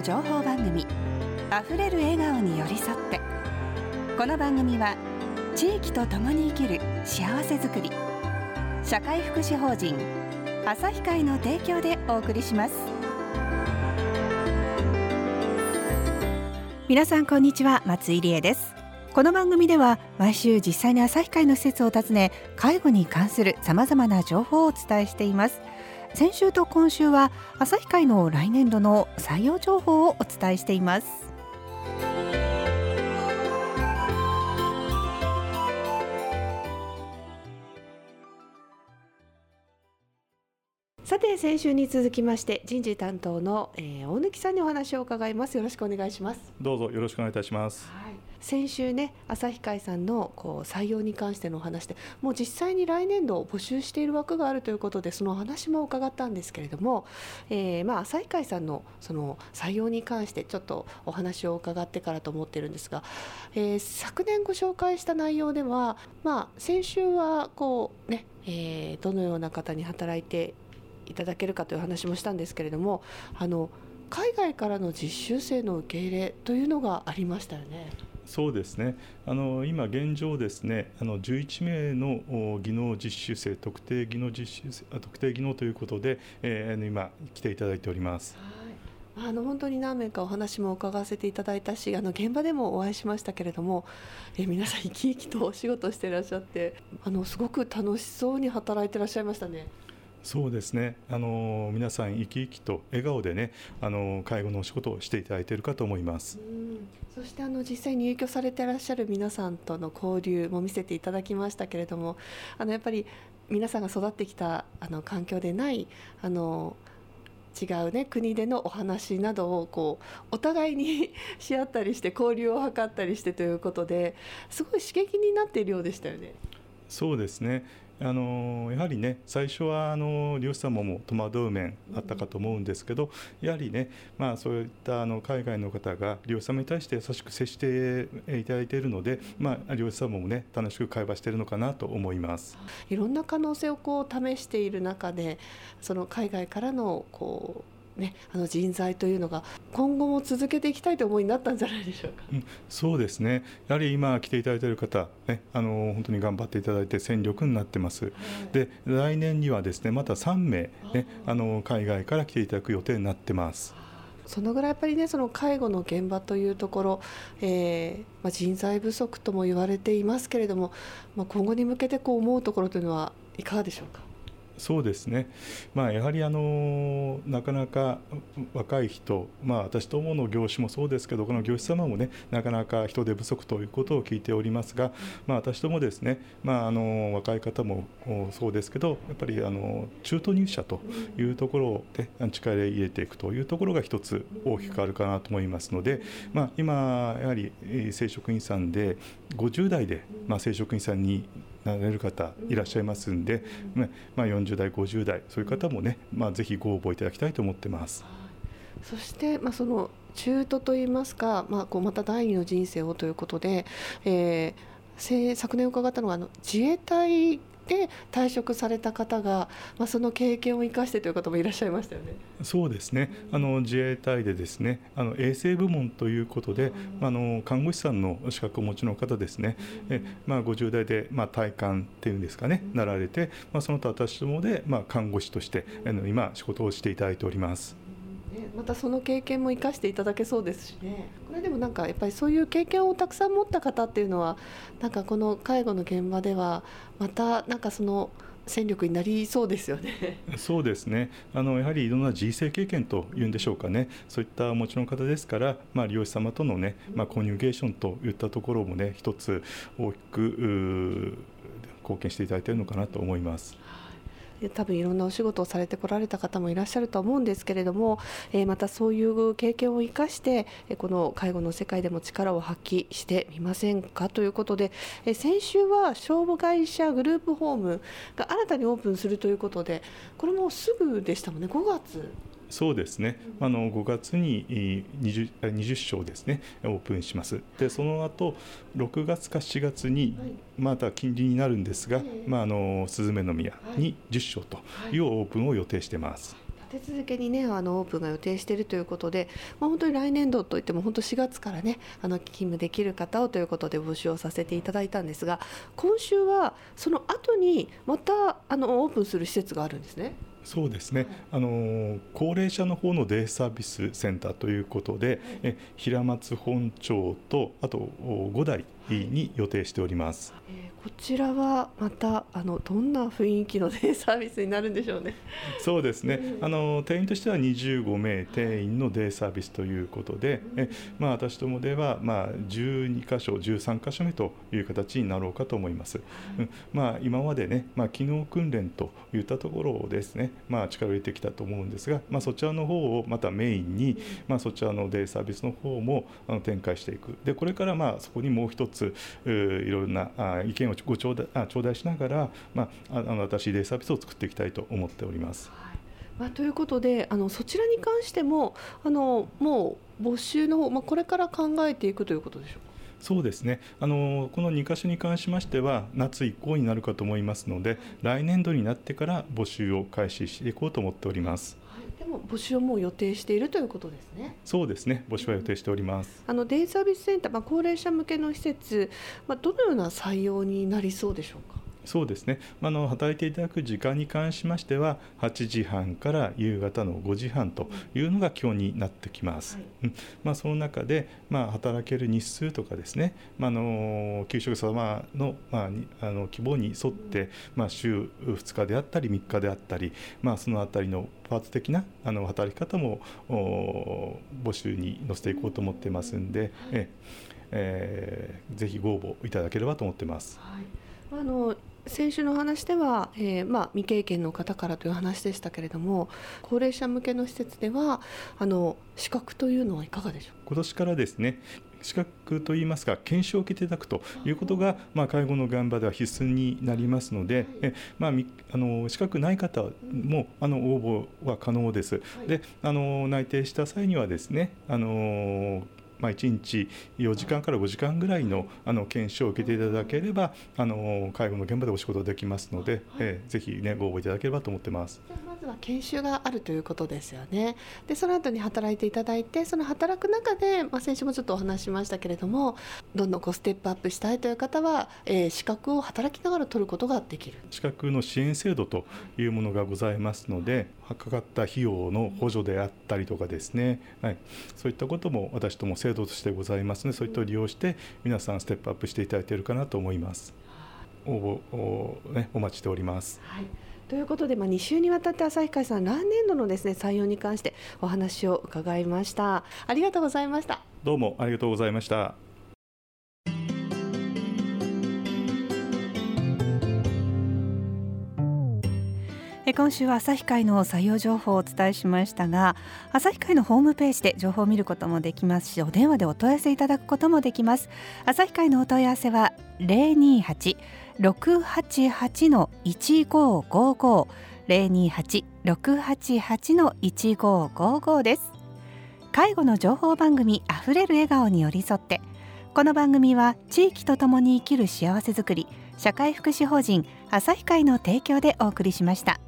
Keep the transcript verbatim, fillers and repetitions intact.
情報番組、あふれる笑顔に寄り添って。この番組は地域とともに生きる幸せづくり、社会福祉法人朝日会の提供でお送りします。皆さんこんにちは、松井理恵です。この番組では毎週実際に朝日会の施設を訪ね、介護に関するさまざまな情報をお伝えしています。先週と今週は朝日会の来年度の採用情報をお伝えしています。さて、先週に続きまして人事担当の、えー、大貫さんにお話を伺います。よろしくお願いします。 どうぞよろしくお願いいたします。 はい、先週ね、朝日会さんのこう採用に関してのお話で、もう実際に来年度募集している枠があるということで、そのお話も伺ったんですけれども、えーまあ、朝日会さんのその採用に関してちょっとお話を伺ってからと思っているんですが、えー、昨年ご紹介した内容では、まあ、先週はこう、ねえー、どのような方に働いていただけるかという話もしたんですけれども、あの海外からの実習生の受け入れというのがありましたよね。 そうですね、あの今現状ですね、あのじゅういちめいの技能実習生、特定技能実習生、特定技能ということで、えー、今来ていただいております。 はい、あの本当に何名かお話も伺わせていただいたし、あの現場でもお会いしましたけれども、え皆さん生き生きとお仕事していらっしゃって、あのすごく楽しそうに働いていらっしゃいましたね。 そうですね、あの皆さん生き生きと笑顔でね、あの介護のお仕事をしていただいているかと思います。 うん、そしてあの実際に入居されていらっしゃる皆さんとの交流も見せていただきましたけれども、あのやっぱり皆さんが育ってきたあの環境でないあの違う、ね、国でのお話などをこうお互いにし合ったりして交流を図ったりしてということで、すごい刺激になっているようでしたよね。 そうですね、あのやはりね、最初はあの利用者様も戸惑う面あったかと思うんですけど、やはりね、まあ、そういったあの海外の方が利用者様に対して優しく接していただいているので、まあ、利用者様もね楽しく会話しているのかなと思います。 いろんな可能性をこう試している中で、その海外からのこうね、あの人材というのが今後も続けていきたいという思いになったんじゃないでしょうか。 うん、そうですね、やはり今来ていただいている方、ね、あの本当に頑張っていただいて戦力になってます。で、来年にはですねまたさんめい、ね、あの海外から来ていただく予定になってます。 そのぐらいやっぱりね、その介護の現場というところ、えーまあ、人材不足とも言われていますけれども、まあ、今後に向けてこう思うところというのはいかがでしょうか。 そうですね、まあ、やはりあのなかなか若い人、まあ、私どもの業種もそうですけど、この業種様もねなかなか人手不足ということを聞いておりますが、まあ、私どもですね、まあ、あの若い方もそうですけど、やっぱりあの中途入社というところで力を入れていくというところが一つ大きくあるかなと思いますので、まあ、今やはり正職員さんでごじゅうだいで、まあ、正職員さんになれる方いらっしゃいますんで、まあ、よんじゅうだいごじゅうだいそういう方もね、まあ、ぜひご応募いただきたいと思ってます。 そして、まあ、その中途といいますか、まあ、こうまた第二の人生をということで、えー、昨年伺ったのがあの自衛隊で退職された方が、まあ、その経験を生かしてという方もいらっしゃいましたよね。 そうですね、あの自衛隊でですね、あの衛生部門ということで、あの看護師さんの資格をお持ちの方ですね、え、まあ、ごじゅうだいで、まあ、退官っていうんですかね、なられて、まあ、その他私どもで、まあ、看護師としてあの今仕事をしていただいております。 またその経験も生かしていただけそうですしね。これでもなんかやっぱりそういう経験をたくさん持った方っていうのは、なんかこの介護の現場ではまたなんかその戦力になりそうですよね。 そうですね、あのやはりいろんな人生経験というんでしょうかね、そういったお持ちの方ですから、まあ、利用者様とのね、まあ、コミュニケーションといったところもね一つ大きく貢献していただいているのかなと思います。 多分いろんなお仕事をされてこられた方もいらっしゃると思うんですけれども、えー、またそういう経験を生かしてこの介護の世界でも力を発揮してみませんかということで、えー、先週は障害者グループホームが新たにオープンするということで、これもすぐでしたもんね。ごがつ。 そうですね、あのごがつに 20, 20床ですねオープンします。でその後ろくがつかしちがつにまた近隣になるんですが、まあ、あのスズメの宮にじゅっしょうというオープンを予定しています。 立て続けにねあのオープンが予定しているということで、まあ、本当に来年度といっても本当しがつからねあの勤務できる方をということで募集をさせていただいたんですが、今週はその後にまたあのオープンする施設があるんですね。 そうですね、あの高齢者の方のデイサービスセンターということで、え平松本町とあとごだいに予定しております。 えー、こちらはまたあのどんな雰囲気のデイサービスになるんでしょうね。 そうですね、あの定員としてはにじゅうごめい定員のデイサービスということで、え、まあ、私どもでは、まあ、じゅうにかしょじゅうさんかしょめという形になろうかと思います。うん、まあ、今までね、まあ、機能訓練といったところをですね、まあ、力を入れてきたと思うんですが、まあ、そちらの方をまたメインに、まあ、そちらのデイサービスの方もあの展開していく。でこれからまあそこにもう一ついろんなあ意見をご頂戴、あ頂戴しながら、まあ、あの新しいデイサービスを作っていきたいと思っております。 はい、まあ、ということであのそちらに関してもあのもう募集の方、まあ、これから考えていくということでしょうか。 そうですね、あのこのにかしょに関しましては夏以降になるかと思いますので、来年度になってから募集を開始していこうと思っております。 はい、でも募集をもう予定しているということですね。 そうですね、募集は予定しております。 あのデイサービスセンター、まあ、高齢者向けの施設、まあ、どのような採用になりそうでしょうか。 そうですね、あの働いていただく時間に関しましてははちじはんから夕方のごじはんというのが基本になってきます。はい、うん、まあ、その中で、まあ、働ける日数とかですね、まあ、あの給食様の、まあ、あの希望に沿って、まあ、週ふつかであったりみっかであったり、まあ、そのあたりのパーツ的なあの働き方も募集に載せていこうと思ってますんで、ええー、ぜひご応募いただければと思ってます。 はい、あの先週の話では、えーまあ、未経験の方からという話でしたけれども、高齢者向けの施設ではあの資格というのはいかがでしょうか。 今年からですね、資格といいますか研修を受けていただくということが、まあ、介護の現場では必須になりますので、え、まあ、あの資格ない方もあの応募は可能です。であの内定した際にはですね、あのまあ、いちにちよじかんからごじかんぐらい の, あの研修を受けていただければあの介護の現場でお仕事できますので、えー、ぜひ、ね、ご応募いただければと思ってます。 まずは研修があるということですよね。でその後に働いていただいて、その働く中で、まあ、先週もちょっとお話ししましたけれども、どんどんこうステップアップしたいという方は、えー、資格を働きながら取ることができる資格の支援制度というものがございますので、かかった費用の補助であったりとかですね、はい、そういったことも私ども制度としてございますので、そういったを利用して皆さんステップアップしていただいているかなと思います。応募を、ね、お待ちしております。 はい、ということで、まあ、に週にわたって旭会さん来年度のですね採用に関してお話を伺いました。ありがとうございました。 どうもありがとうございました。 今週は旭会の採用情報をお伝えしましたが、旭会のホームページで情報を見ることもできますし、お電話でお問い合わせいただくこともできます。旭会のお問い合わせは ゼロにーはち ろくはちはち いちごーごーごー ゼロにーはち ろくはちはち いちごーごーごー です。介護の情報番組あふれる笑顔に寄り添って、この番組は地域とともに生きる幸せづくり社会福祉法人旭会の提供でお送りしました。